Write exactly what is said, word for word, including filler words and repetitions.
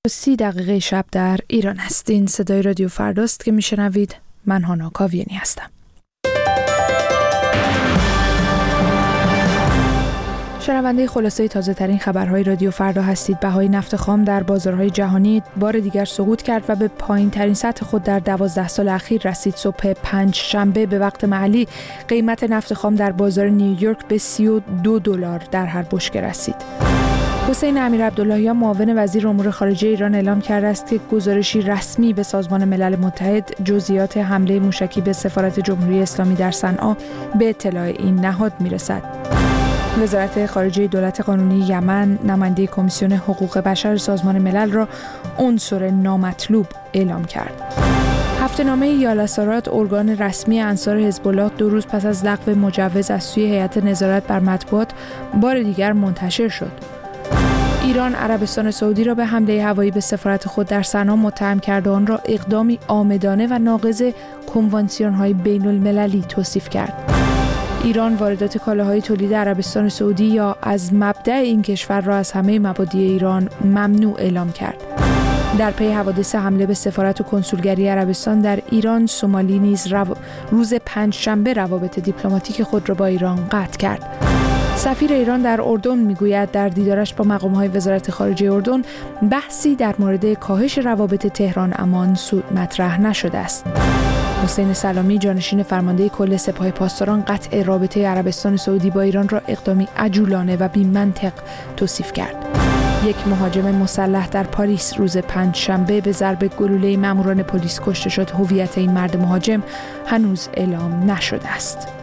سی دقیقه شب در ایران هستین. صدای رادیو فرداست که میشنوید. من هانا کاویانی هستم. شنونده خلاصه تازه ترین خبرهای رادیو فردا هستید. بهای نفت خام در بازارهای جهانی بار دیگر سقوط کرد و به پایین ترین سطح خود در دوازده سال اخیر رسید. صبح پنج شنبه به وقت محلی قیمت نفت خام در بازار نیویورک به سی و دو دلار در هر بشکه رسید. حسین امیرعبداللهیان معاون وزیر امور خارجه ایران اعلام کرده است که گزارشی رسمی به سازمان ملل متحد جزئیات حمله موشکی به سفارت جمهوری اسلامی در صنعا به اطلاع این نهاد میرسد. وزارت خارجه دولت قانونی یمن نماینده کمیسیون حقوق بشر سازمان ملل را عنصر نامطلوب اعلام کرد. هفته‌نامه یالاسارات، ارگان رسمی انصار حزب الله، دو روز پس از لغو مجوز از سوی هیئت نظارت بر مطبوعات بار دیگر منتشر شد. ایران عربستان سعودی را به حمله هوایی به سفارت خود در صنعا متهم کرد و آن را اقدامی عامدانه و ناقض کنوانسیون‌های بین‌المللی توصیف کرد. ایران واردات کالاهای تولید عربستان سعودی یا از مبدأ این کشور را از همه مبادی ایران ممنوع اعلام کرد. در پی حوادث حمله به سفارت و کنسولگری عربستان در ایران، سومالی نیز رو... روز پنجشنبه روابط دیپلماتیک خود را با ایران قطع کرد. سفیر ایران در اردن میگوید در دیدارش با مقام‌های وزارت خارجه اردن بحثی در مورد کاهش روابط تهران امان سود مطرح نشده است. حسین سلامی، جانشین فرمانده کل سپاه پاسداران، قطع رابطه عربستان سعودی با ایران را اقدامی عجولانه و بی‌منطق توصیف کرد. یک مهاجم مسلح در پاریس روز پنجشنبه به ضرب گلوله ماموران پلیس کشته شد. هویت این مرد مهاجم هنوز اعلام نشده است.